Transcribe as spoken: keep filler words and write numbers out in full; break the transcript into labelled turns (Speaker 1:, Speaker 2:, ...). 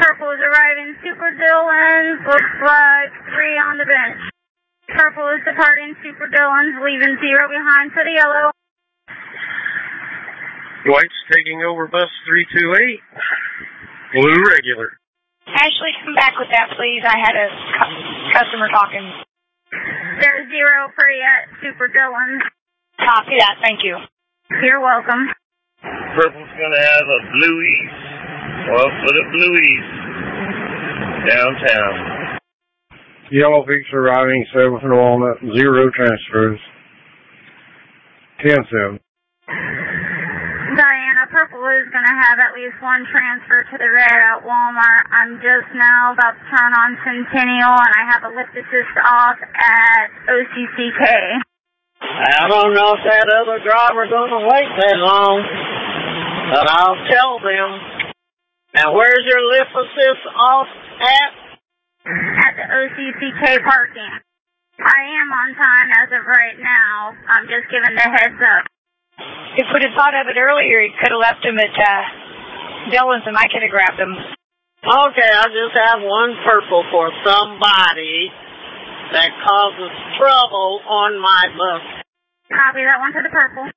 Speaker 1: Purple is arriving. Super Dylan's looks like three on the bench. Purple is departing. Super Dylan's leaving zero behind for the yellow.
Speaker 2: White's taking over bus three two eight. Blue regular.
Speaker 3: Ashley, come back with that, please. I had a cu- customer talking.
Speaker 1: There's zero free at Super Dylan's.
Speaker 3: Copy that. Thank you.
Speaker 1: You're welcome.
Speaker 4: Purple's going to have a Bluey's. Well, put a Bluey's downtown.
Speaker 2: Yellow Peak's arriving, seventh and Walnut, zero transfers. ten seven.
Speaker 1: Diana, Purple is going to have at least one transfer to the red at Walmart. I'm just now about to turn on Centennial, and I have a lift assist off at O C C K.
Speaker 5: I don't know if that other driver's going to wait that long, but I'll tell them. Now, where's your lift assist off at?
Speaker 1: At the O C C K parking. I am on time as of right now. I'm just giving the heads up.
Speaker 3: If we'd have thought of it earlier, he could have left him at uh, Dylan's and I could have grabbed him.
Speaker 5: Okay, I just have one purple for somebody that causes trouble on my bus.
Speaker 1: Copy that one to the purple.